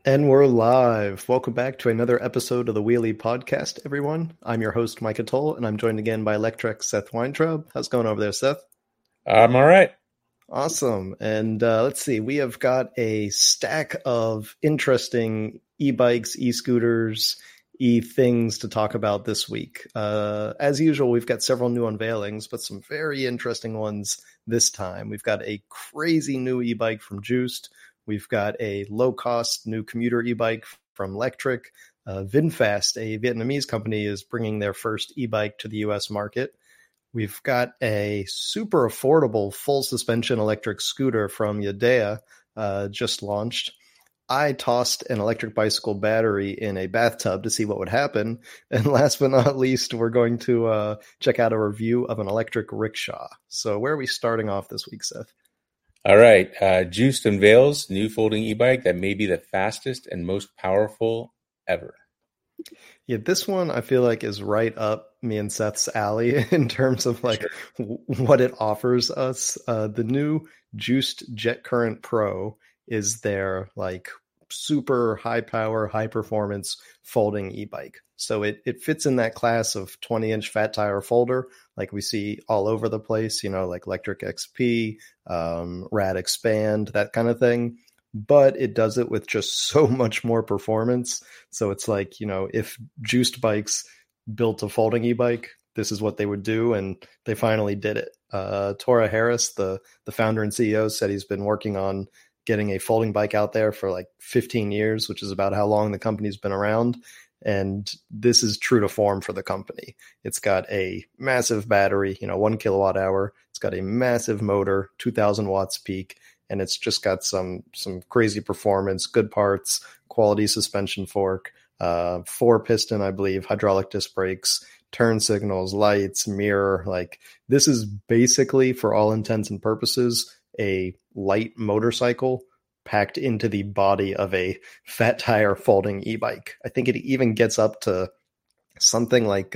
And we're live. Welcome back to another episode of the Wheelie Podcast, everyone. I'm your host, Micah Toll, and I'm joined again by Electrek Seth Weintraub. How's it going over there, Seth? I'm all right. Awesome. And let's see, we have got a stack of interesting e-bikes, e-scooters, e-things to talk about this week. As usual, we've got several new unveilings, but some very interesting ones this time. We've got a crazy new e-bike from Juiced. We've got a low-cost new commuter e-bike from Lectric. VinFast, a Vietnamese company, is bringing their first e-bike to the U.S. market. We've got a super affordable full suspension electric scooter from Yadea, just launched. I tossed an electric bicycle battery in a bathtub to see what would happen. And last but not least, we're going to check out a review of an electric rickshaw. So where are we starting off this week, Seth? All right. Juiced unveils new folding e-bike that may be the fastest and most powerful ever. Yeah, this one I feel like is right up me and Seth's alley in terms of like what it offers us. The new Juiced Jet Current Pro is their like super high power, high performance folding e-bike. So it fits in that class of 20-inch fat tire folder like we see all over the place, you know, like Lectric XP, Rad Expand, that kind of thing. But it does it with just so much more performance. So it's like, you know, if Juiced Bikes built a folding e-bike, this is what they would do. And they finally did it. Tora Harris, the founder and CEO, said he's been working on getting a folding bike out there for like 15 years, which is about how long the company's been around. And this is true to form for the company. It's got a massive battery, 1 kilowatt hour. It's got a massive motor, 2000 watts peak, and it's just got some crazy performance, good parts, quality suspension fork, 4-piston, I believe, hydraulic disc brakes, turn signals, lights, mirror. Like, this is basically, for all intents and purposes, a light motorcycle packed into the body of a fat tire folding e-bike. I think it even gets up to something like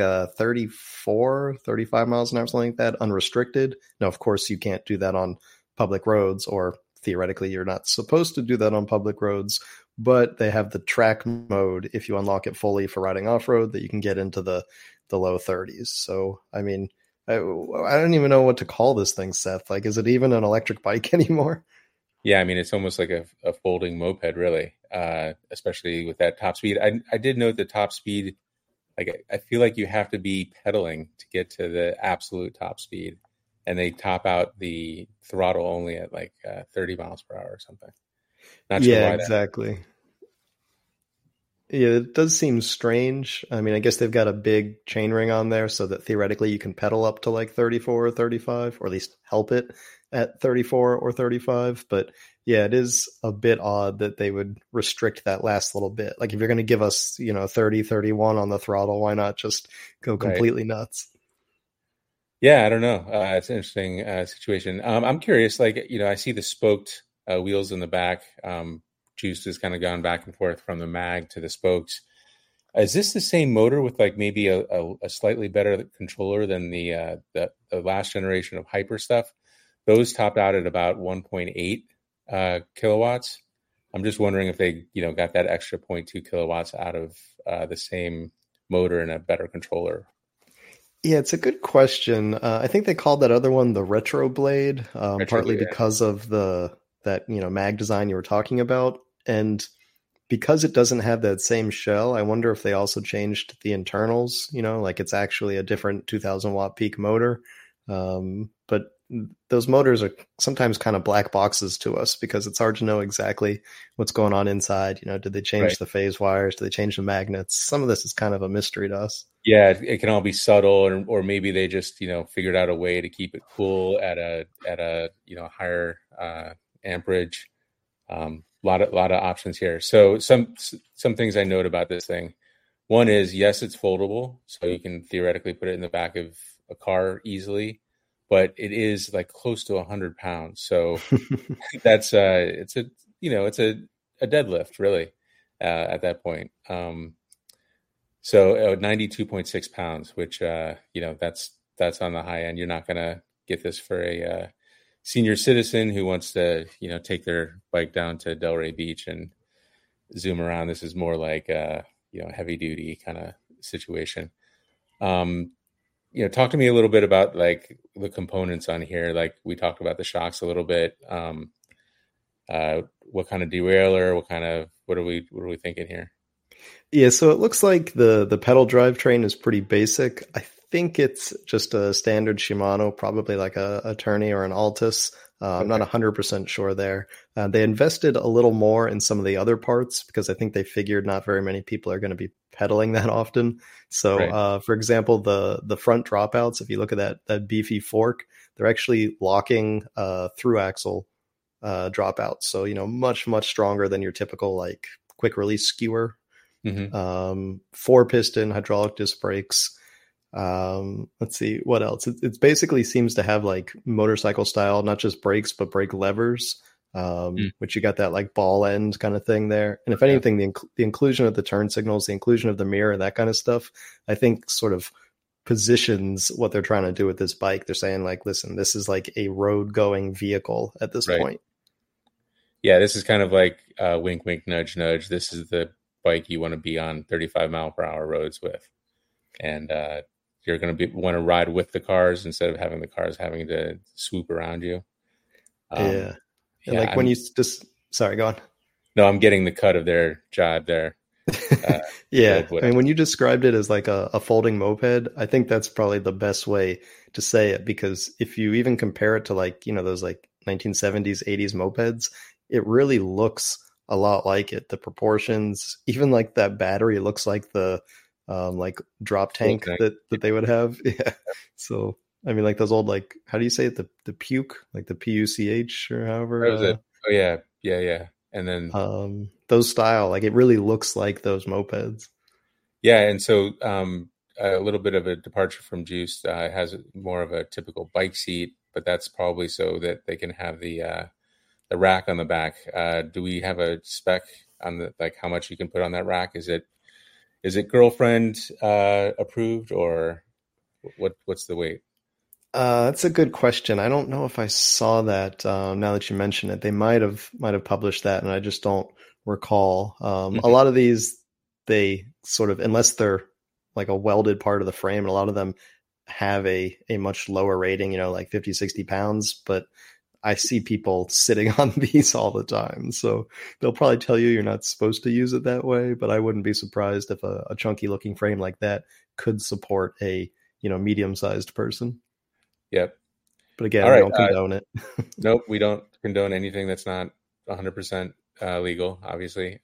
34, 35 miles an hour, something like that, unrestricted. Now, of course, you can't do that on public roads, or theoretically, you're not supposed to do that on public roads, but they have the track mode, if you unlock it fully for riding off-road, that you can get into the low 30s. So, I mean, I don't even know what to call this thing, Seth. Like, is it even an electric bike anymore? Yeah, I mean, it's almost like a folding moped, really, especially with that top speed. I did note the top speed. Like, I feel like you have to be pedaling to get to the absolute top speed, and they top out the throttle only at like 30 miles per hour or something. Not sure why exactly. Yeah, it does seem strange. I mean, I guess they've got a big chainring on there so that theoretically you can pedal up to like 34 or 35, or at least help it at 34 or 35. But yeah, it is a bit odd that they would restrict that last little bit. Like, if you're going to give us, 30, 31 on the throttle, why not just go completely nuts? Yeah, I don't know. It's an interesting situation. I'm curious, like, I see the spoked wheels in the back. Juiced has kind of gone back and forth from the mag to the spokes. Is this the same motor with like maybe a slightly better controller than the last generation of Hyper stuff? Those topped out at about 1.8 kilowatts. I'm just wondering if they, got that extra 0.2 kilowatts out of the same motor and a better controller. Yeah, it's a good question. I think they called that other one the Retro Blade, partly because of that mag design you were talking about. And because it doesn't have that same shell, I wonder if they also changed the internals, like it's actually a different 2000 watt peak motor. But those motors are sometimes kind of black boxes to us because it's hard to know exactly what's going on inside. Did they change the phase wires? Did they change the magnets? Some of this is kind of a mystery to us. Yeah, it can all be subtle, or maybe they just, figured out a way to keep it cool at a higher amperage. Lot of options here. So some things I note about this thing. One is, yes, it's foldable, so you can theoretically put it in the back of a car easily, but it is like close to 100 pounds. So that's it's a deadlift really at that point. So 92.6 pounds, which that's on the high end. You're not going to get this for a senior citizen who wants to take their bike down to Delray Beach and zoom around. This is more like heavy duty kind of situation. Um, talk to me a little bit about like the components on here. Like we talked about the shocks a little bit. What kind of derailleur? What are we thinking here? Yeah, so it looks like the pedal drivetrain is pretty basic. I think it's just a standard Shimano, probably like a Tourney or an Altus. I'm not 100% sure there. They invested a little more in some of the other parts because I think they figured not very many people are going to be pedaling that often. So, Right. for example, the front dropouts, if you look at that beefy fork, they're actually locking through axle dropouts. So, much, much stronger than your typical like quick release skewer. Mm-hmm. 4-piston hydraulic disc brakes. Let's see what else. It basically seems to have like motorcycle style, not just brakes, but brake levers, which you got that like ball end kind of thing there. And if anything, the inclusion of the turn signals, the inclusion of the mirror, that kind of stuff, I think sort of positions what they're trying to do with this bike. They're saying like, listen, this is like a road going vehicle at this Right. point. Yeah, this is kind of like wink, wink, nudge, nudge. This is the bike you want to be on 35-mile-per-hour roads with, and you're going to want to ride with the cars instead of having the cars having to swoop around you. Yeah, and Yeah, like when you just sorry, go on. No, I'm getting the cut of their jibe there. Yeah, I mean, when you described it as like a folding moped, I think that's probably the best way to say it, because if you even compare it to like, those like 1970s, 80s mopeds, it really looks a lot like it. The proportions, even like that battery looks like the like drop tank that they would have. Yeah. So, I mean, like those old, like, how do you say it? The puke, like the PUCH or however. That was it. Oh yeah. Yeah. And then those style, like it really looks like those mopeds. Yeah. And so a little bit of a departure from Juiced. It has more of a typical bike seat, but that's probably so that they can have the rack on the back. Do we have a spec on the, like how much you can put on that rack? Is it girlfriend approved, or what's the weight? That's a good question. I don't know if I saw that. Now that you mention it, they might have published that, and I just don't recall. A lot of these, they sort of, unless they're like a welded part of the frame, and a lot of them have a much lower rating, like 50, 60 pounds. But I see people sitting on these all the time, so they'll probably tell you you're not supposed to use it that way. But I wouldn't be surprised if a chunky looking frame like that could support a medium sized person. Yep. But again, all we right, don't condone it. Nope, we don't condone anything that's not 100% legal, obviously.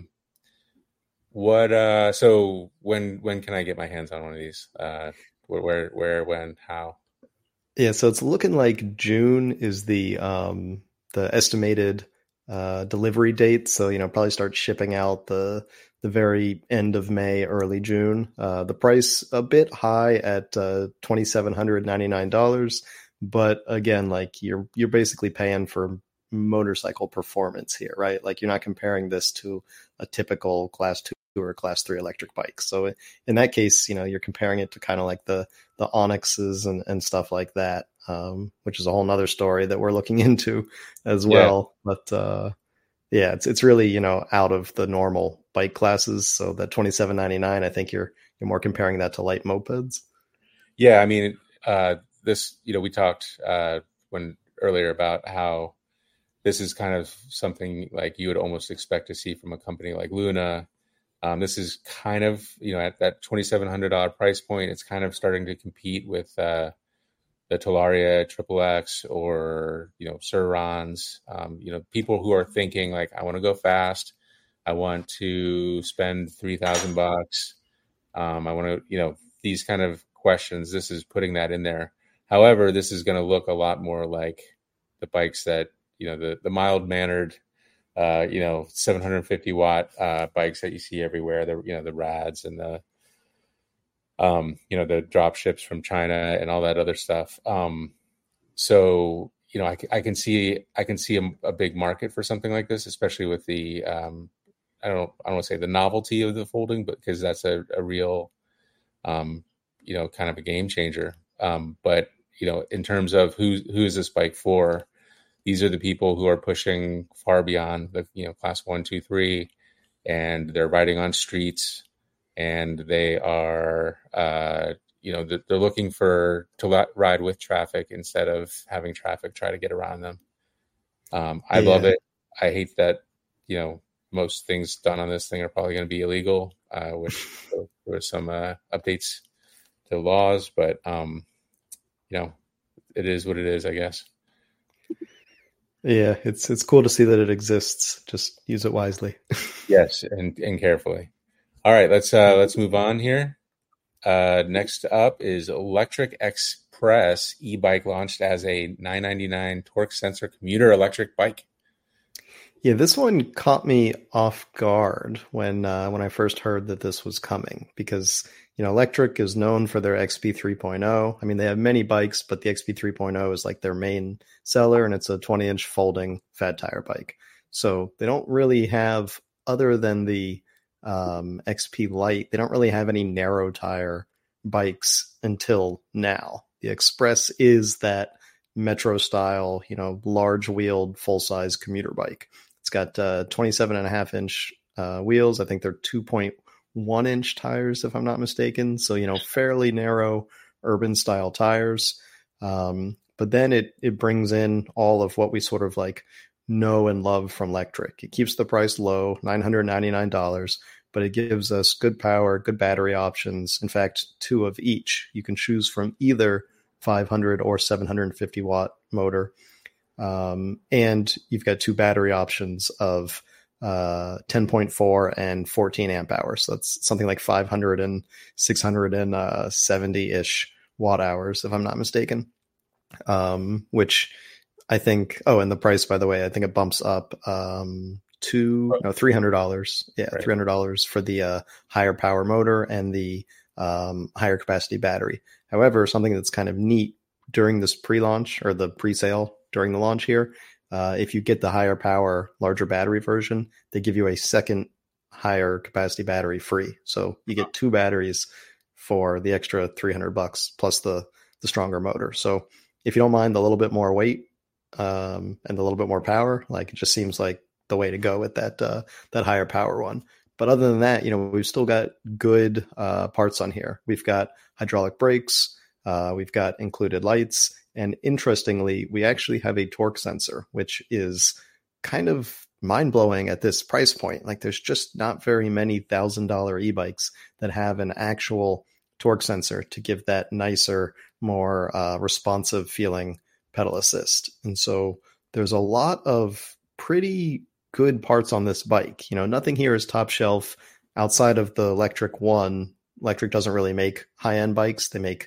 So when can I get my hands on one of these? Where, when, how? Yeah, so it's looking like June is the estimated delivery date. So probably start shipping out the very end of May, early June. The price a bit high at $2,799, but again, like you're basically paying for motorcycle performance here, right? Like you're not comparing this to a typical class 2 or class 3 electric bike. So in that case, you're comparing it to kind of like the Onyxes and stuff like that, which is a whole nother story that we're looking into as well. Yeah. But yeah, it's really, out of the normal bike classes. So that $2,799, I think you're more comparing that to light mopeds. Yeah. I mean, this, we talked earlier about how this is kind of something like you would almost expect to see from a company like Luna. This is kind of, at that $2,700 price point, it's kind of starting to compete with the Talaria XXX or, Sur-Rons, people who are thinking like, I want to go fast. I want to spend $3,000. I want to, these kind of questions, this is putting that in there. However, this is going to look a lot more like the bikes that, the mild mannered, 750 watt bikes that you see everywhere. The Rads and the drop ships from China and all that other stuff. So I can see a big market for something like this, especially with the I don't want to say the novelty of the folding, but because that's a real kind of a game changer. But in terms of who is this bike for? These are the people who are pushing far beyond the class 1, 2, 3, and they're riding on streets, and they are, they're looking to ride with traffic instead of having traffic try to get around them. I love it. I hate that, most things done on this thing are probably going to be illegal. I wish there were some updates to laws, but it is what it is, I guess. Yeah, it's cool to see that it exists. Just use it wisely. Yes, and carefully. All right, let's move on here. Next up is Electric Express e-bike, launched as a $9.99 torque sensor commuter electric bike. Yeah, this one caught me off guard when I first heard that this was coming, because Electric is known for their XP 3.0. I mean, they have many bikes, but the XP 3.0 is like their main seller, and it's a 20-inch folding fat tire bike. So they don't really have, other than the XP Lite, they don't really have any narrow tire bikes until now. The Express is that metro style, large wheeled, full size commuter bike. It's got 27.5-inch wheels. I think they're 2.1-inch tires, if I'm not mistaken. So, fairly narrow urban style tires. But then it brings in all of what we sort of like know and love from Electric. It keeps the price low, $999, but it gives us good power, good battery options. In fact, 2 of each. You can choose from either 500 or 750 watt motor. And you've got 2 battery options of 10.4 and 14 amp hours. So that's something like 500 and 670-ish watt hours, if I'm not mistaken. Which I think, and the price, by the way, I think it bumps up $300. Yeah, right. $300 for the higher power motor and the higher capacity battery. However, something that's kind of neat during this pre-launch or the pre-sale during the launch here, if you get the higher power, larger battery version, they give you a second higher capacity battery free. So you get 2 batteries for the extra $300 plus the stronger motor. So if you don't mind the little bit more weight and a little bit more power, like, it just seems like the way to go with that higher power one. But other than that, we've still got good parts on here. We've got hydraulic brakes. We've got included lights. And interestingly, we actually have a torque sensor, which is kind of mind-blowing at this price point. Like, there's just not very many $1,000 e-bikes that have an actual torque sensor to give that nicer, more responsive feeling pedal assist. And so there's a lot of pretty good parts on this bike. Nothing here is top shelf outside of the Electric One. Electric doesn't really make high-end bikes. They make,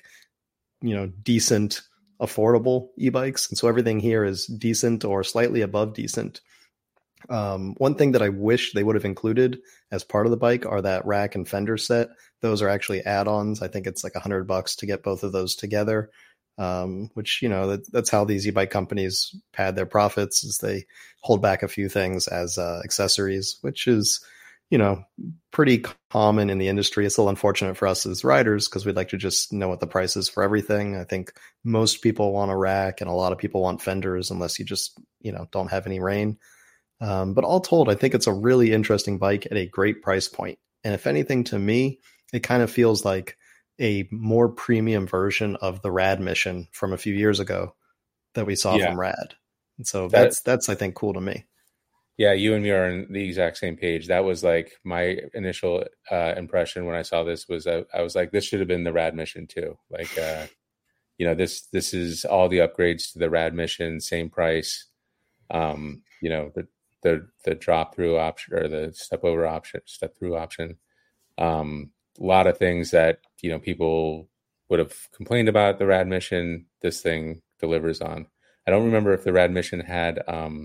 decent, affordable e-bikes. And so everything here is decent or slightly above decent. One thing that I wish they would have included as part of the bike are that rack and fender set. Those are actually add-ons. I think it's like $100 to get both of those together. Which, that's how these e-bike companies pad their profits, is they hold back a few things as accessories, which is, pretty common in the industry. It's a little unfortunate for us as riders because we'd like to just know what the price is for everything. I think most people want a rack and a lot of people want fenders unless you just, don't have any rain. But all told, I think it's a really interesting bike at a great price point. And if anything, to me, it kind of feels like a more premium version of the Rad Mission from a few years ago that we saw from Rad. And so that's I think cool to me. Yeah, you and me are on the exact same page. That was like my initial impression when I saw this was I was like, this should have been the Rad Mission too. Like, this is all the upgrades to the Rad Mission, same price. The drop through option or the step through option. A lot of things that, people would have complained about the Rad Mission, this thing delivers on. I don't remember if the Rad Mission had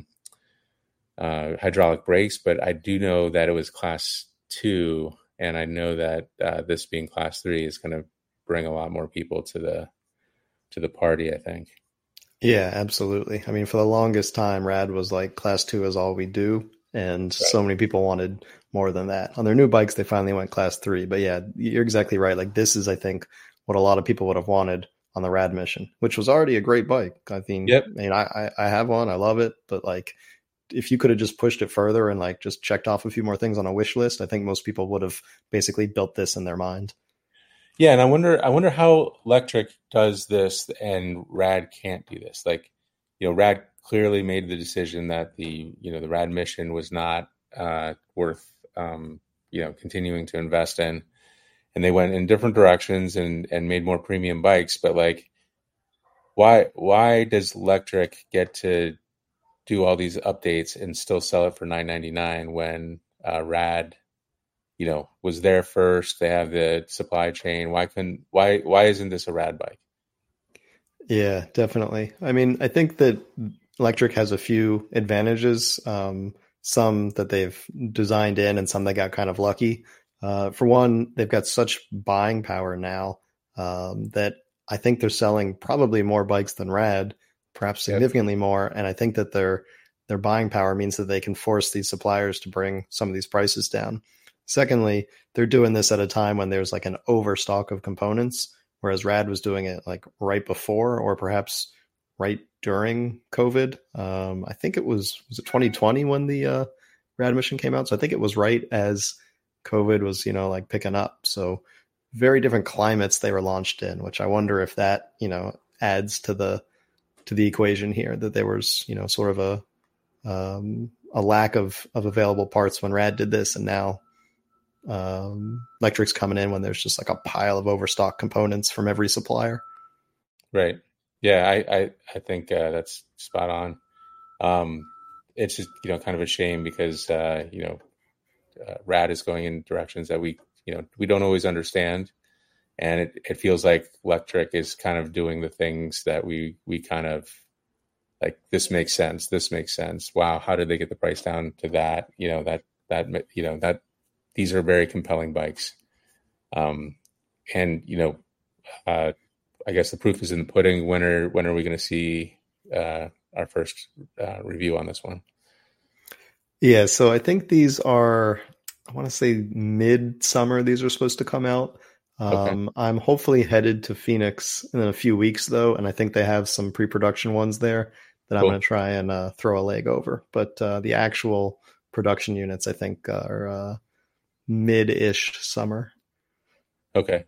hydraulic brakes, but I do know that it was class 2, and I know that this being class 3 is going to bring a lot more people to the party, I think. Yeah, absolutely. I mean, for the longest time, Rad was like class 2 is all we do. And so many people wanted more than that. On their new bikes, they finally went class 3. But yeah, you're exactly right. Like, this is, I think, what a lot of people would have wanted on the Rad Mission, which was already a great bike. I mean, I have one. I love it. But like, if you could have just pushed it further and like just checked off a few more things on a wish list, I think most people would have basically built this in their mind. Yeah, and I wonder how Lectric does this and Rad can't do this. Like, Rad clearly made the decision that the Rad mission was not worth continuing to invest in, and they went in different directions and made more premium bikes. But like, why does Lectric get to do all these updates and still sell it for $999 when Rad was there first? They have the supply chain. Why isn't this a Rad bike? Yeah, definitely. I mean, I think that Lectric has a few advantages, some that they've designed in and some they got kind of lucky. For one, they've got such buying power now that I think they're selling probably more bikes than Rad, perhaps significantly more. And I think that their buying power means that they can force these suppliers to bring some of these prices down. Secondly, they're doing this at a time when there's like an overstock of components, whereas Rad was doing it like right before or perhaps right during COVID. I think it was it 2020 when the Rad mission came out? So I think it was right as COVID was, like picking up. So very different climates they were launched in, which I wonder if that, adds to the equation here, that there was, sort of a lack of available parts when Rad did this. And now Lectric's coming in when there's just like a pile of overstock components from every supplier. Right. Yeah, I think that's spot on. It's just kind of a shame because Rad is going in directions that we don't always understand, and it feels like Lectric is kind of doing the things that we kind of like. This makes sense. This makes sense. Wow, how did they get the price down to that? That these are very compelling bikes, and I guess the proof is in the pudding. When are we going to see our first review on this one? Yeah, so I think these are, I want to say mid-summer these are supposed to come out. Okay. I'm hopefully headed to Phoenix in a few weeks, though, and I think they have some pre-production ones there that I'm going to try and throw a leg over. But the actual production units, I think, are mid-ish summer. Okay.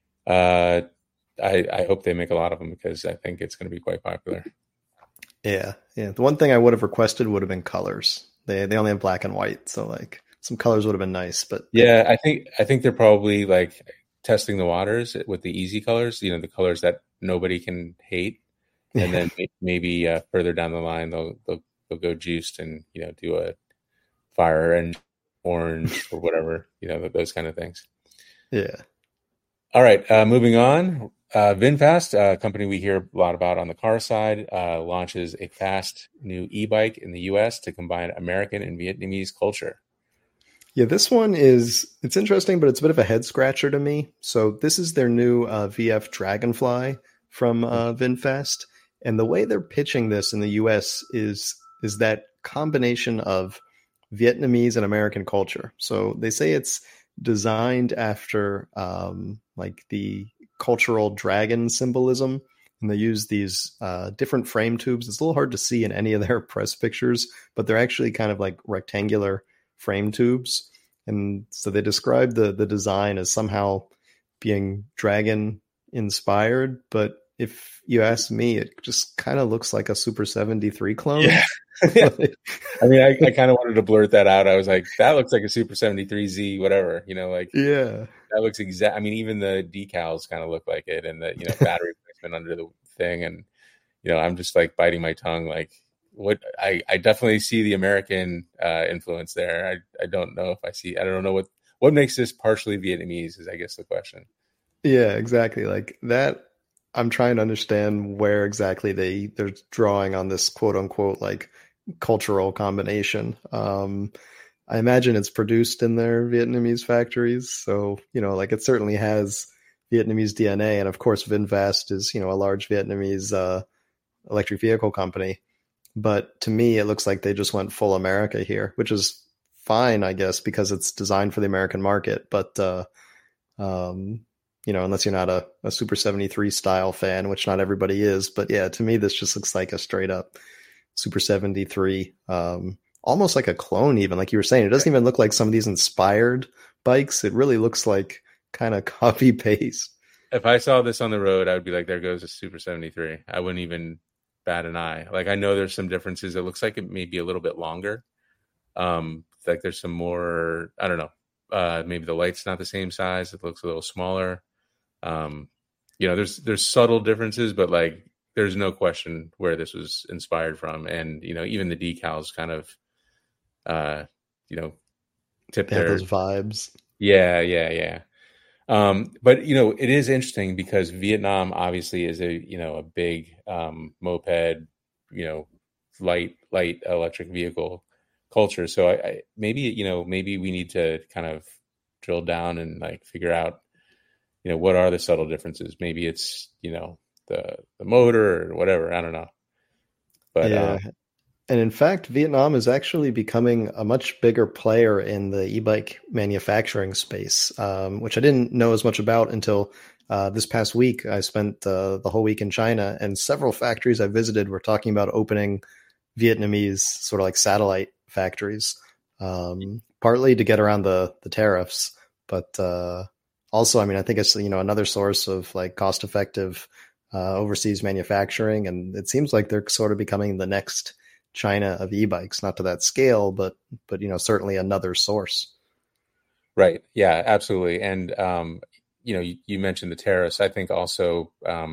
I hope they make a lot of them because I think it's going to be quite popular. Yeah. The one thing I would have requested would have been colors. They only have black and white, so like some colors would have been nice. But yeah, I think they're probably like testing the waters with the easy colors. The colors that nobody can hate, and then maybe further down the line they'll go juiced and do a fire and orange or whatever. Those kind of things. Yeah. All right, moving on. VinFast, a company we hear a lot about on the car side, launches a fast new e-bike in the U.S. to combine American and Vietnamese culture. Yeah, this one it's interesting, but it's a bit of a head scratcher to me. So this is their new VF Dragonfly from VinFast. And the way they're pitching this in the U.S. is that combination of Vietnamese and American culture. So they say it's designed after like the cultural dragon symbolism, and they use these different frame tubes. It's a little hard to see in any of their press pictures, but they're actually kind of like rectangular frame tubes. And so they describe the design as somehow being dragon inspired, but if you ask me, it just kind of looks like a Super 73 clone. Yeah. I mean, I kind of wanted to blurt that out. I was like, that looks like a Super 73Z, whatever, yeah, that looks exact. I mean, even the decals kind of look like it, and the battery placement under the thing, and I'm just like biting my tongue. Like, what I definitely see the American influence there. I don't know if I see. I don't know what makes this partially Vietnamese is, I guess, the question. Yeah, exactly. Like that. I'm trying to understand where exactly they're drawing on this quote unquote like cultural combination. I imagine it's produced in their Vietnamese factories. So, like it certainly has Vietnamese DNA. And of course, VinFast is, a large Vietnamese electric vehicle company. But to me, it looks like they just went full America here, which is fine, I guess, because it's designed for the American market. But, unless you're not a Super 73 style fan, which not everybody is. But yeah, to me, this just looks like a straight up Super 73. almost like a clone, even like you were saying. It doesn't even look like some of these inspired bikes. It really looks like kind of copy paste. If I saw this on the road, I would be like, there goes a Super 73. I wouldn't even bat an eye. Like, I know there's some differences. It looks like it may be a little bit longer. Like there's some more, I don't know. Maybe the light's not the same size. It looks a little smaller. There's subtle differences, but like there's no question where this was inspired from. And, even the decals kind of, tip their those vibes. Yeah. But it is interesting because Vietnam obviously is a big moped, light electric vehicle culture. So I maybe we need to kind of drill down and like figure out, what are the subtle differences? Maybe it's, the motor or whatever. I don't know. But yeah. And in fact, Vietnam is actually becoming a much bigger player in the e-bike manufacturing space, which I didn't know as much about until this past week. I spent the whole week in China, and several factories I visited were talking about opening Vietnamese sort of like satellite factories, partly to get around the tariffs, but also, I mean, I think it's another source of like cost-effective overseas manufacturing, and it seems like they're sort of becoming the next China of e-bikes, not to that scale, but certainly another source. Right. Yeah, absolutely. And you mentioned the tariffs. I think also,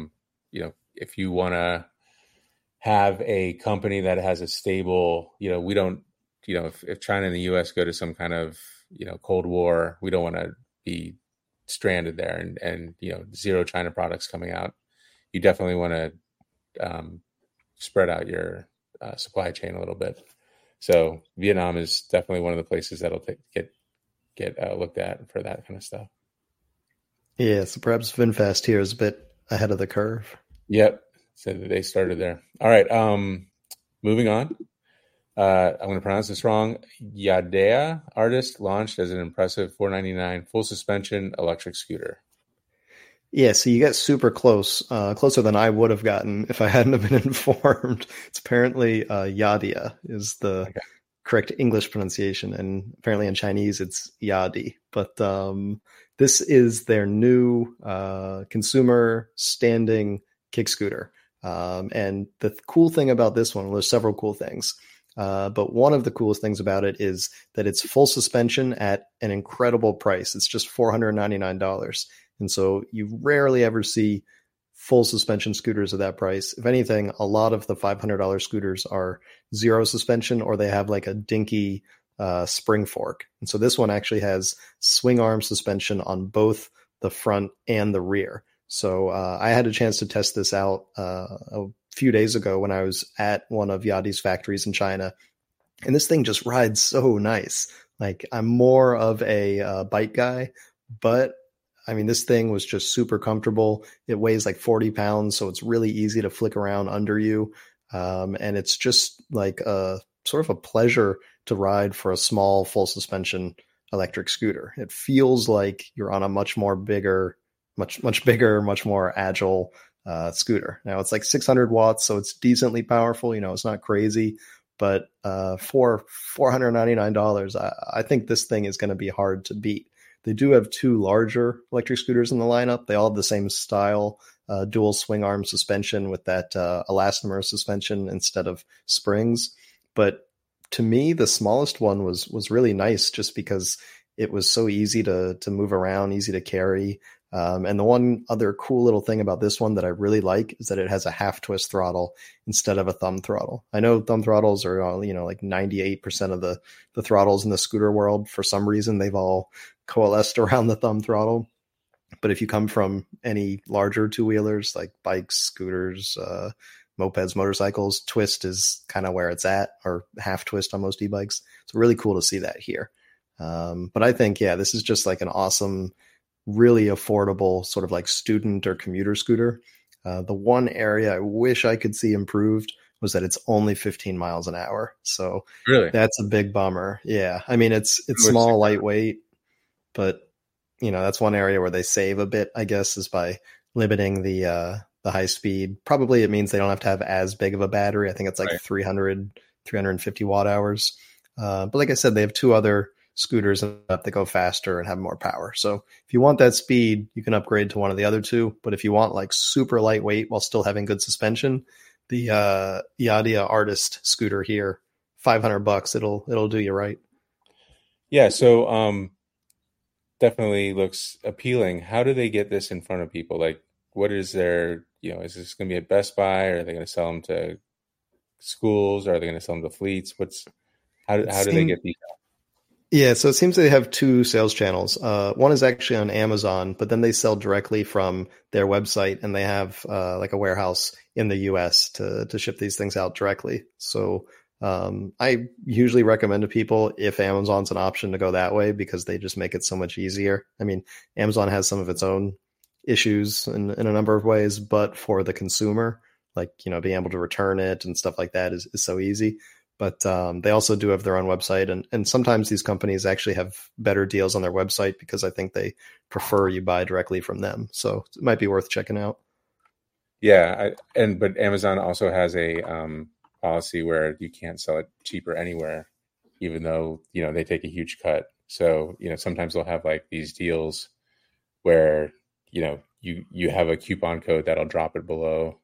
if you want to have a company that has a stable, we don't, if China and the U.S. go to some kind of Cold War, we don't want to be stranded there and zero China products coming out. You definitely want to spread out your supply chain a little bit. So Vietnam is definitely one of the places that'll get looked at for that kind of stuff. Yeah, so perhaps VinFast here is a bit ahead of the curve. Yep. So they started there. All right. Moving on. I'm going to pronounce this wrong. Yadea Artist launched as an impressive $499 full suspension electric scooter. Yeah, so you get super close, closer than I would have gotten if I hadn't have been informed. It's apparently Yadea is the correct English pronunciation, and apparently in Chinese it's Yadi. But this is their new consumer standing kick scooter. And the cool thing about this one, well, there's several cool things. But one of the coolest things about it is that it's full suspension at an incredible price. It's just $499. And so you rarely ever see full suspension scooters at that price. If anything, a lot of the $500 scooters are zero suspension, or they have like a dinky spring fork. And so this one actually has swing arm suspension on both the front and the rear. So I had a chance to test this out a few days ago when I was at one of Yadi's factories in China. And this thing just rides so nice. Like, I'm more of a bike guy, but I mean, this thing was just super comfortable. It weighs like 40 pounds, so it's really easy to flick around under you. And it's just like a sort of a pleasure to ride for a small full suspension electric scooter. It feels like you're on a much bigger, much more agile scooter. Now it's like 600 watts, so it's decently powerful. It's not crazy, but for $499, I think this thing is going to be hard to beat. They do have two larger electric scooters in the lineup. They all have the same style, dual swing arm suspension with that elastomer suspension instead of springs. But to me, the smallest one was really nice just because it was so easy to move around, easy to carry. And the one other cool little thing about this one that I really like is that it has a half twist throttle instead of a thumb throttle. I know thumb throttles are, like 98% of the throttles in the scooter world. For some reason, they've all coalesced around the thumb throttle. But if you come from any larger two-wheelers like bikes, scooters, mopeds, motorcycles, twist is kind of where it's at, or half twist on most e-bikes. It's really cool to see that here. But I think, this is just like an awesome, really affordable sort of like student or commuter scooter. The one area I wish I could see improved was that it's only 15 miles an hour. So really, that's a big bummer. Yeah. I mean, it's small, lightweight, but that's one area where they save a bit, I guess, is by limiting the high speed. Probably it means they don't have to have as big of a battery. I think it's like 350 watt hours. But like I said, they have two other scooters that go faster and have more power. So if you want that speed, you can upgrade to one of the other two. But if you want like super lightweight while still having good suspension, the Yadia Artist scooter here, $500, it'll do you right. Yeah, so definitely looks appealing. How do they get this in front of people? Like, what is their, is this going to be at Best Buy, or are they going to sell them to schools, or are they going to sell them to fleets? How do they get these out? Yeah, so it seems they have two sales channels. One is actually on Amazon, but then they sell directly from their website, and they have like a warehouse in the US to ship these things out directly. So I usually recommend to people, if Amazon's an option, to go that way because they just make it so much easier. I mean, Amazon has some of its own issues in a number of ways, but for the consumer, like, being able to return it and stuff like that is so easy. But they also do have their own website, and sometimes these companies actually have better deals on their website because I think they prefer you buy directly from them. So it might be worth checking out. Yeah, but Amazon also has a policy where you can't sell it cheaper anywhere, even though they take a huge cut. So sometimes they'll have like these deals where you have a coupon code that'll drop it below.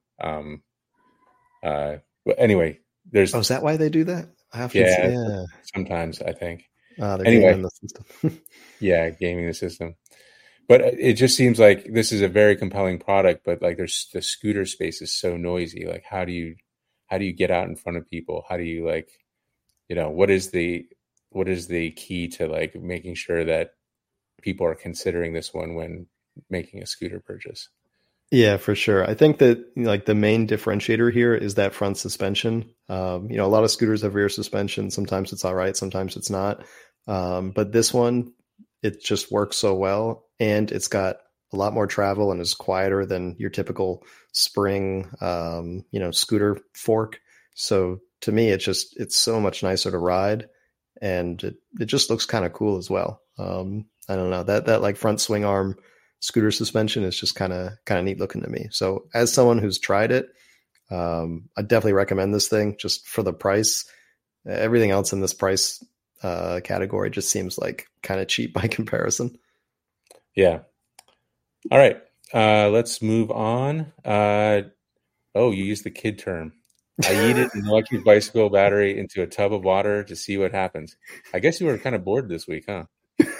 But anyway. Is that why they do that? Sometimes I think. They're gaming the system. Yeah, gaming the system. But it just seems like this is a very compelling product. But like, there's the scooter space is so noisy. Like, how do you get out in front of people? How do you what is the key to like making sure that people are considering this one when making a scooter purchase? Yeah, for sure. I think that like the main differentiator here is that front suspension. A lot of scooters have rear suspension. Sometimes it's all right, sometimes it's not. But this one, it just works so well, and it's got a lot more travel and is quieter than your typical spring, scooter fork. So to me, it's so much nicer to ride, and it just looks kind of cool as well. I don't know, that like front swing arm scooter suspension is just kind of neat looking to me. So as someone who's tried it, I definitely recommend this thing just for the price. Everything else in this price category just seems like kind of cheap by comparison. Yeah. All right. Let's move on. You used the kid term. I yeeted an electric bicycle battery into a tub of water to see what happens. I guess you were kind of bored this week, huh?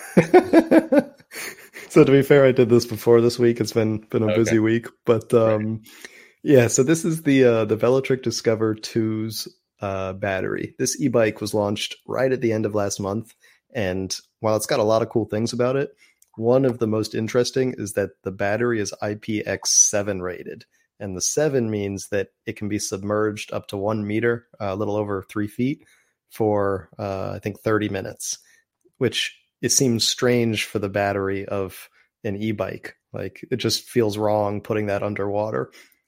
So to be fair, I did this before this week. It's been a busy week, but yeah. So this is the Velotric Discover 2's battery. This e-bike was launched right at the end of last month, and while it's got a lot of cool things about it, one of the most interesting is that the battery is IPX7 rated, and the 7 means that it can be submerged up to 1 meter, a little over 3 feet, for I think 30 minutes, which it seems strange for the battery of an e-bike. Like, it just feels wrong putting that underwater.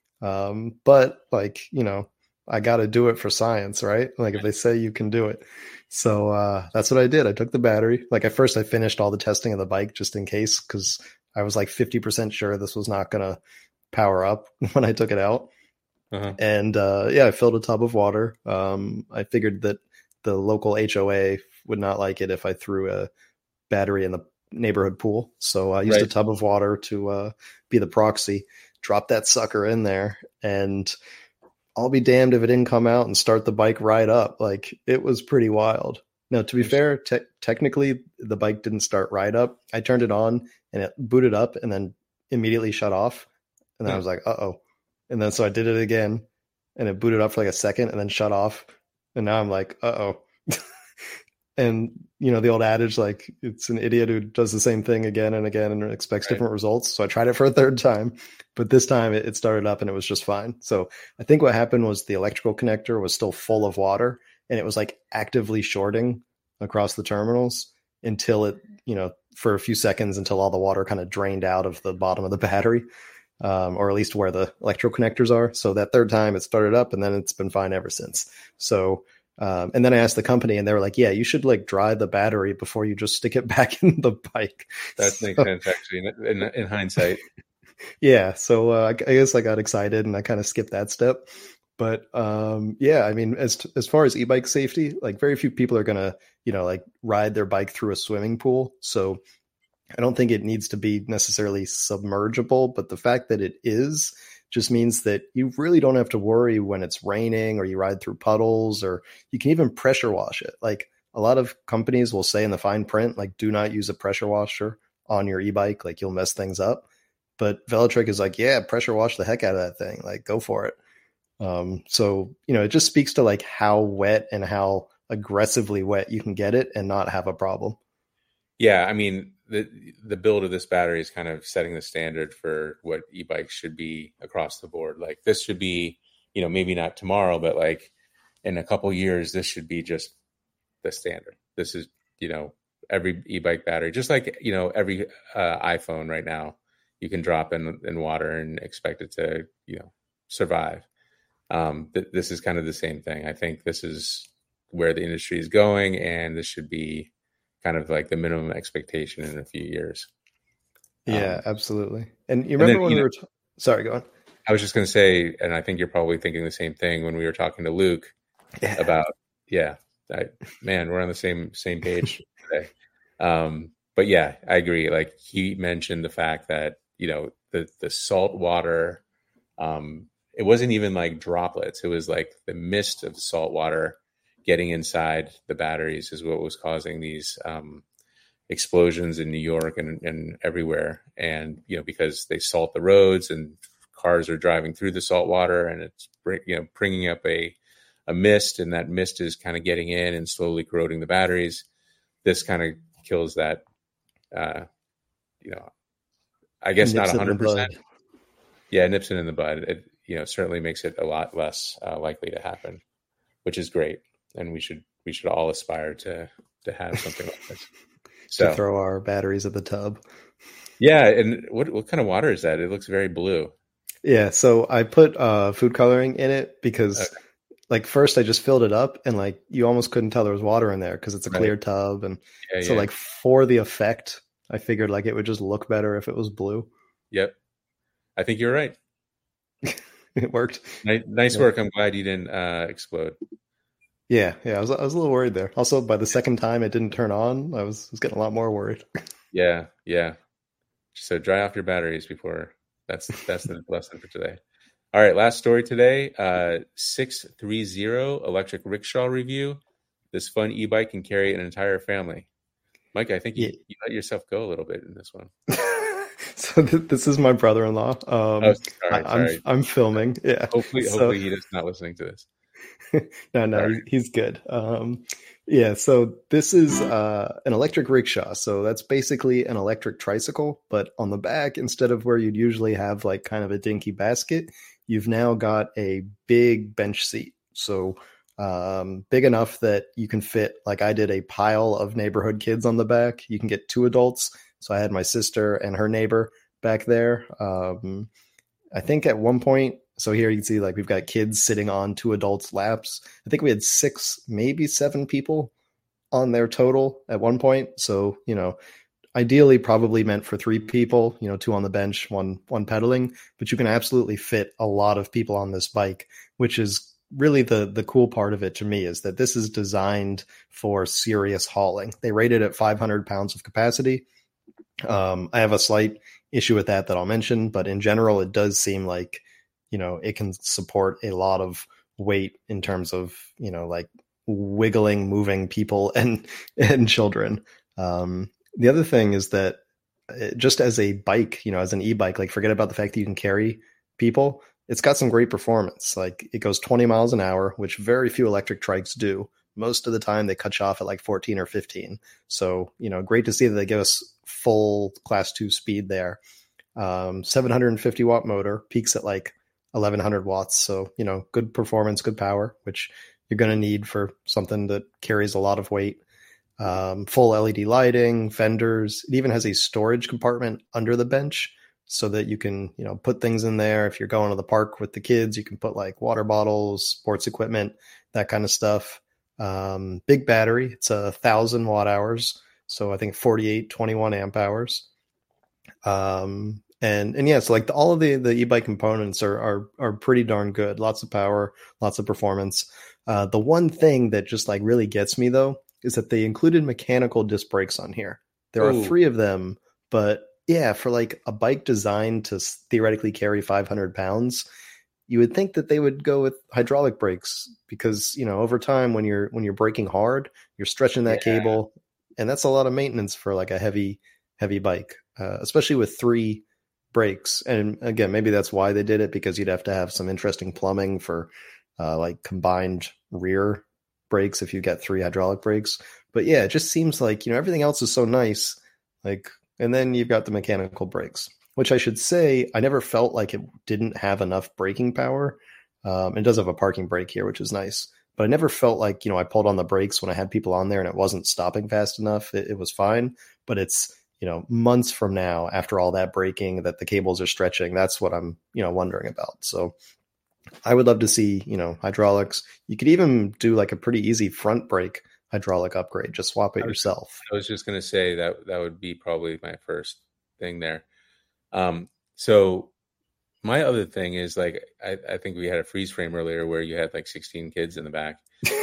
But like, I got to do it for science, right? Like, if they say you can do it. So that's what I did. I took the battery. Like, at first I finished all the testing of the bike just in case, because I was like 50% sure this was not going to power up when I took it out. Uh-huh. And I filled a tub of water. I figured that the local HOA would not like it if I threw a battery in the neighborhood pool. So I used a tub of water to be the proxy, drop that sucker in there, and I'll be damned if it didn't come out and start the bike right up. Like, it was pretty wild. Now, to be fair, technically the bike didn't start right up. I turned it on and it booted up and then immediately shut off. And then I was like, uh-oh. And then so I did it again and it booted up for like a second and then shut off. And now I'm like, uh-oh. And, the old adage, like, it's an idiot who does the same thing again and again and expects different results. So I tried it for a third time, but this time it started up and it was just fine. So I think what happened was the electrical connector was still full of water and it was like actively shorting across the terminals until it, for a few seconds, until all the water kind of drained out of the bottom of the battery, or at least where the electrical connectors are. So that third time it started up and then it's been fine ever since. So and then I asked the company and they were like, yeah, you should like dry the battery before you just stick it back in the bike. That makes sense, actually, in hindsight. Yeah. So I guess I got excited and I kind of skipped that step. But yeah, I mean, as far as e-bike safety, like very few people are gonna, like ride their bike through a swimming pool. So I don't think it needs to be necessarily submergible, but the fact that it is just means that you really don't have to worry when it's raining or you ride through puddles, or you can even pressure wash it. Like a lot of companies will say in the fine print, like, do not use a pressure washer on your e-bike, like you'll mess things up. But Velotric is like, yeah, pressure wash the heck out of that thing. Like, go for it. So, it just speaks to like how wet and how aggressively wet you can get it and not have a problem. Yeah, I mean, the build of this battery is kind of setting the standard for what e-bikes should be across the board. Like this should be, maybe not tomorrow, but like in a couple years, this should be just the standard. This is, every e-bike battery, just like, every iPhone right now, you can drop in water and expect it to, survive. This is kind of the same thing. I think this is where the industry is going, and this should be kind of like the minimum expectation in a few years. Yeah, absolutely. And you remember when we were sorry, go on. I was just going to say, and I think you're probably thinking the same thing when we were talking to Luke about, man, we're on the same page today. But yeah, I agree. Like he mentioned the fact that, the salt water, it wasn't even like droplets. It was like the mist of the salt water getting inside the batteries is what was causing these explosions in New York and everywhere. And, because they salt the roads and cars are driving through the salt water, and it's, bringing up a mist, and that mist is kind of getting in and slowly corroding the batteries. This kind of kills that, I guess not 100%. Yeah, nips it in the bud. It, certainly makes it a lot less likely to happen, which is great. And we should all aspire to have something like this. So to throw our batteries at the tub. Yeah, and what kind of water is that? It looks very blue. Yeah, so I put food coloring in it because, like, first I just filled it up, and like you almost couldn't tell there was water in there because it's a clear tub, and like for the effect, I figured like it would just look better if it was blue. Yep, I think you're right. It worked. Nice work. I'm glad you didn't explode. Yeah, I was a little worried there. Also, by the second time it didn't turn on, I was getting a lot more worried. Yeah. So dry off your batteries before. That's the lesson for today. All right, last story today. 630 electric rickshaw review. This fun e-bike can carry an entire family. Mike, I think you let yourself go a little bit in this one. So this is my brother-in-law. Sorry. I'm filming. Yeah. Hopefully he is not listening to this. No, right. He's good. Yeah, so this is an electric rickshaw. So that's basically an electric tricycle, but on the back, instead of where you'd usually have like kind of a dinky basket, you've now got a big bench seat. So big enough that you can fit, like I did, a pile of neighborhood kids on the back. You can get 2 adults. So I had my sister and her neighbor back there. I think at one point, so here you can see like we've got kids sitting on 2 adults' laps. I think we had 6, maybe 7 people on there total at one point. So, ideally probably meant for 3 people, 2 on the bench, one pedaling, but you can absolutely fit a lot of people on this bike, which is really the cool part of it to me, is that this is designed for serious hauling. They rate it at 500 pounds of capacity. I have a slight issue with that I'll mention, but in general, it does seem like, it can support a lot of weight in terms of, like wiggling, moving people and children. The other thing is that just as a bike, as an e-bike, like forget about the fact that you can carry people. It's got some great performance. Like it goes 20 miles an hour, which very few electric trikes do. Most of the time they cut you off at like 14 or 15. So, great to see that they give us full class 2 speed there. 750 watt motor, peaks at like 1100 watts. So, good performance, good power, which you're going to need for something that carries a lot of weight. Full LED lighting, fenders. It even has a storage compartment under the bench so that you can, put things in there. If you're going to the park with the kids, you can put like water bottles, sports equipment, that kind of stuff. Big battery. It's 1,000 watt hours. So I think 48, 21 amp hours. And And yeah, so like all of the e-bike components are pretty darn good. Lots of power, lots of performance. The one thing that just like really gets me though is that they included mechanical disc brakes on here. There are Oh, 3 of them, but yeah, for like a bike designed to theoretically carry 500 pounds, you would think that they would go with hydraulic brakes because, you know, over time when you're braking hard, you're stretching that yeah. cable, and that's a lot of maintenance for like a heavy bike, especially with 3 brakes. And again, maybe that's why they did it, because you'd have to have some interesting plumbing for like combined rear brakes if you get 3 hydraulic brakes. But yeah, it just seems like, you know, everything else is so nice, like, and then you've got the mechanical brakes, which I should say I never felt like it didn't have enough braking power. It does have a parking brake here, which is nice, but I never felt like, you know, I pulled on the brakes when I had people on there and it wasn't stopping fast enough. It was fine, but it's, you know, months from now after all that braking that the cables are stretching. That's what I'm, you know, wondering about. So I would love to see, you know, hydraulics. You could even do like a pretty easy front brake hydraulic upgrade. Just swap it I was yourself. I was just gonna say that that would be probably my first thing there. So my other thing is like I think we had a freeze frame earlier where you had like 16 kids in the back.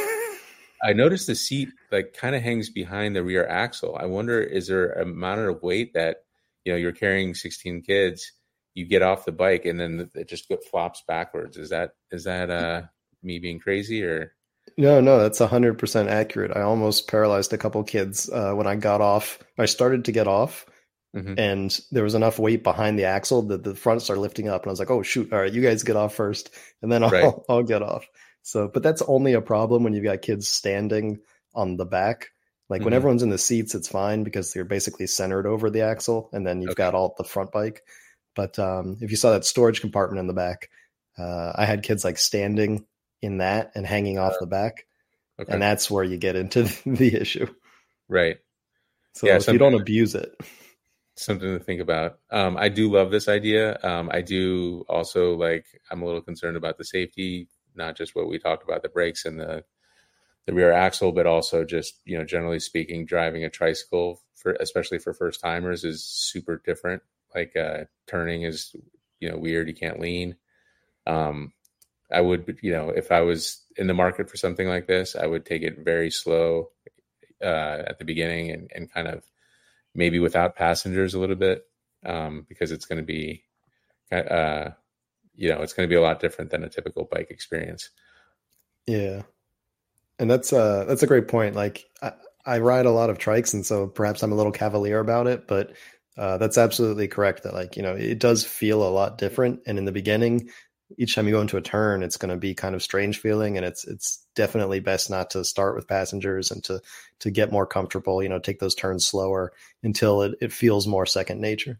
I noticed the seat like kind of hangs behind the rear axle. I wonder, is there a amount of weight that, you know, you're carrying 16 kids, you get off the bike and then it just flops backwards. Is that me being crazy or? No, that's 100% accurate. I almost paralyzed a couple kids when I got off. I started to get off, Mhm. and there was enough weight behind the axle that the front started lifting up, and I was like, "Oh shoot! All right, you guys get off first, and then Right. I'll get off." So, but that's only a problem when you've got kids standing on the back. Like when Mhm. everyone's in the seats, it's fine because they're basically centered over the axle, and then you've Okay. got all the front bike. But if you saw that storage compartment in the back, I had kids like standing in that and hanging off the back, and Okay. that's where you get into the issue. Right. Yeah. So if you don't abuse it, Something to think about. I do love this idea. I do also like, I'm a little concerned about the safety, not just what we talked about, the brakes and the rear axle, but also just, you know, generally speaking, driving a tricycle for, especially for first timers, is super different. Like turning is, you know, weird. You can't lean. Um, I would, you know, if I was in the market for something like this, I would take it very slow at the beginning and kind of maybe without passengers a little bit, because it's going to be, uh, you know, it's going to be a lot different than a typical bike experience. yeah. And that's a great point. Like I ride a lot of trikes, and so perhaps I'm a little cavalier about it, but that's absolutely correct. That like, you know, it does feel a lot different. And in the beginning, each time you go into a turn, it's going to be kind of strange feeling, and it's definitely best not to start with passengers and to get more comfortable. You know, take those turns slower until it feels more second nature.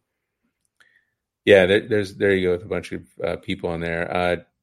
Yeah, there you go with a bunch of people in there.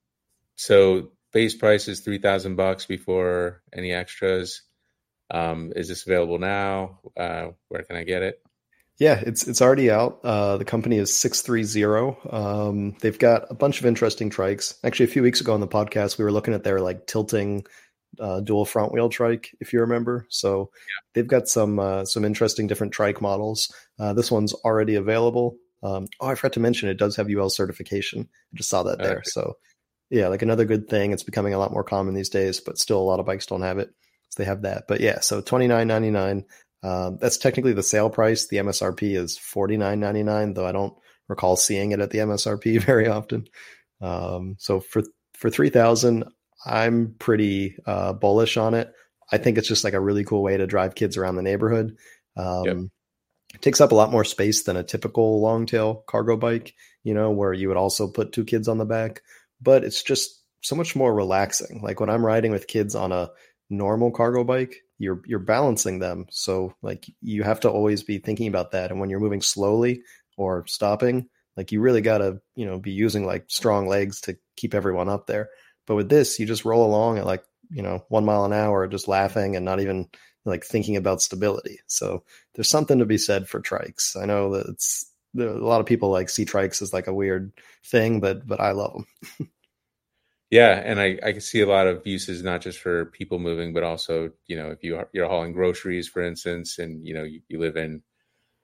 So base price is $3,000 before any extras. Is this available now? Where can I get it? Yeah, it's already out. The company is 630. They've got a bunch of interesting trikes. Actually, a few weeks ago on the podcast, we were looking at their like tilting dual front wheel trike, if you remember. So they've got some interesting different trike models. This one's already available. I forgot to mention it does have UL certification. I just saw that there. So yeah, like another good thing. It's becoming a lot more common these days, but still a lot of bikes don't have it. So they have that. But yeah, so $29.99. That's technically the sale price. The MSRP is $49.99, though I don't recall seeing it at the MSRP very often. So for 3,000, I'm pretty bullish on it. I think it's just like a really cool way to drive kids around the neighborhood. Yep. It takes up a lot more space than a typical long tail cargo bike, you know, where you would also put 2 kids on the back, but it's just so much more relaxing. Like when I'm riding with kids on a normal cargo bike, you're balancing them. So like you have to always be thinking about that. And when you're moving slowly or stopping, like you really got to, you know, be using like strong legs to keep everyone up there. But with this, you just roll along at like, you know, 1 mile an hour, just laughing and not even like thinking about stability. So there's something to be said for trikes. I know that a lot of people like see trikes as like a weird thing, but I love them. Yeah, and I can see a lot of uses, not just for people moving, but also, you know, if you're hauling groceries, for instance, and you know you live in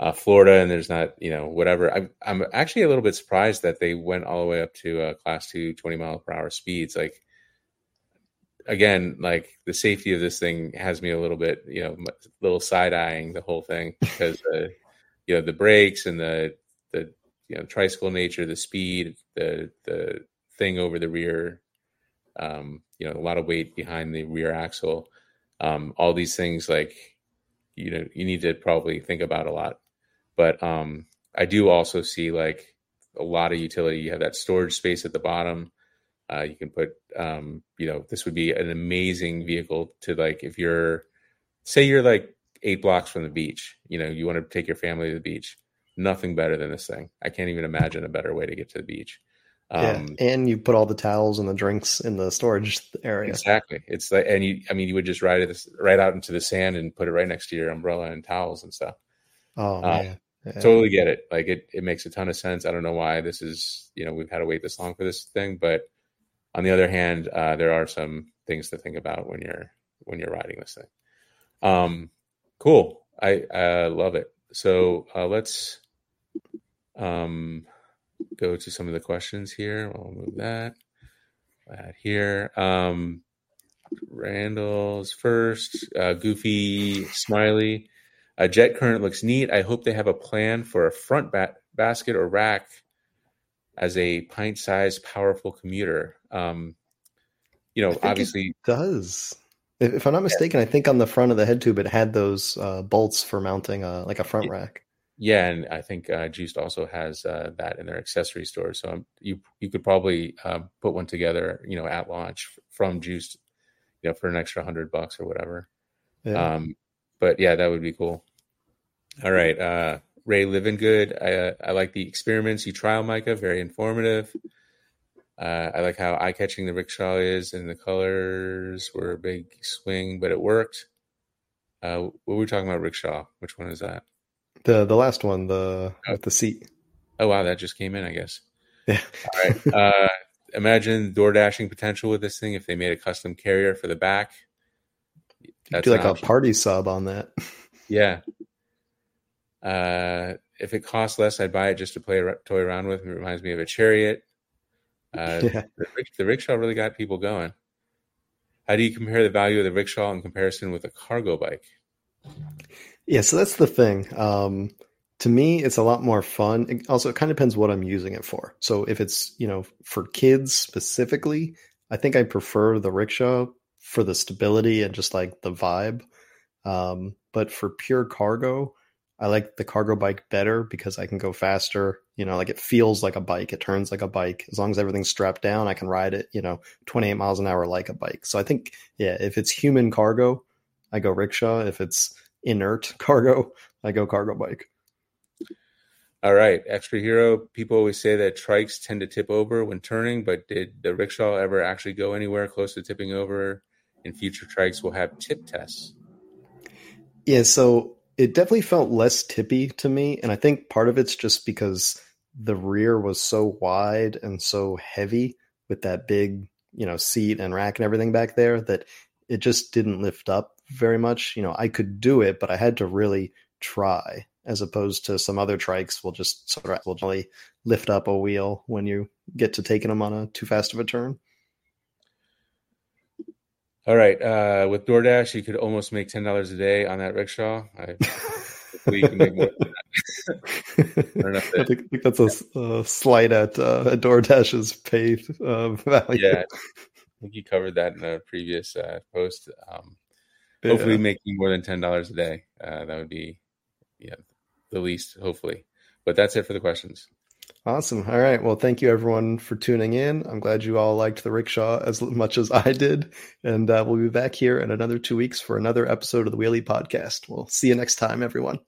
Florida, and there's not, whatever. I'm actually a little bit surprised that they went all the way up to class 2 20-mile-per-hour speeds. Like, again, like the safety of this thing has me a little bit, little side eyeing the whole thing because the brakes and the tricycle nature, the speed, the thing over the rear, a lot of weight behind the rear axle, all these things, like, you need to probably think about a lot. But I do also see like a lot of utility. You have that storage space at the bottom. You can put, this would be an amazing vehicle to, like, if you're like 8 blocks from the beach, you want to take your family to the beach. Nothing better than this thing. I can't even imagine a better way to get to the beach. And you put all the towels and the drinks in the storage area. Exactly. It's like, and you would just ride it right out into the sand and put it right next to your umbrella and towels and stuff. Oh man. Yeah. Totally get it. Like it makes a ton of sense. I don't know why this is, we've had to wait this long for this thing, but on the other hand, there are some things to think about when you're riding this thing. Cool. I love it. So let's go to some of the questions here. I'll move that here. Randall's first. Goofy Smiley. Jet Current looks neat. I hope they have a plan for a front basket or rack as a pint-sized, powerful commuter. Obviously it does. If I'm not mistaken, I think on the front of the head tube it had those bolts for mounting like a front rack. Yeah, and I think Juiced also has that in their accessory store. So you could probably put one together, at launch from Juiced, for an extra $100 or whatever. Yeah. But yeah, that would be cool. All right, Ray Living Good. I like the experiments you trial, Micah. Very informative. I like how eye-catching the rickshaw is, and the colors were a big swing, but it worked. What were we talking about, rickshaw? Which one is that? The last one, with the seat. Oh wow, that just came in, I guess. Yeah. All right. Imagine door dashing potential with this thing if they made a custom carrier for the back. That's do like a party sub on that. Yeah. If it costs less, I'd buy it just to toy around with. It reminds me of a Chariot. The rickshaw really got people going. How do you compare the value of the rickshaw in comparison with a cargo bike? Yeah, so that's the thing. To me, it's a lot more fun. Also, it kind of depends what I'm using it for. So if it's, for kids specifically, I think I prefer the rickshaw for the stability and just like the vibe. But for pure cargo, I like the cargo bike better because I can go faster. Like it feels like a bike. It turns like a bike. As long as everything's strapped down, I can ride it, 28 miles an hour like a bike. So I think, if it's human cargo, I go rickshaw. If it's inert cargo, I go cargo bike. All right. Extra Hero. People always say that trikes tend to tip over when turning, but did the rickshaw ever actually go anywhere close to tipping over? In future trikes, we'll have tip tests. Yeah, so it definitely felt less tippy to me. And I think part of it's just because the rear was so wide and so heavy with that big, seat and rack and everything back there that it just didn't lift up very much. I could do it, but I had to really try, as opposed to some other trikes will just sort of really lift up a wheel when you get to taking them on a too fast of a turn. All right. With DoorDash, you could almost make $10 a day on that rickshaw. Hopefully you can make more than that. I think that's a slight at DoorDash's pay value. Yeah, I think you covered that in a previous post. Hopefully making more than $10 a day. That would be the least, hopefully. But that's it for the questions. Awesome. All right. Well, thank you everyone for tuning in. I'm glad you all liked the rickshaw as much as I did. And we'll be back here in another 2 weeks for another episode of the Wheelie Podcast. We'll see you next time, everyone.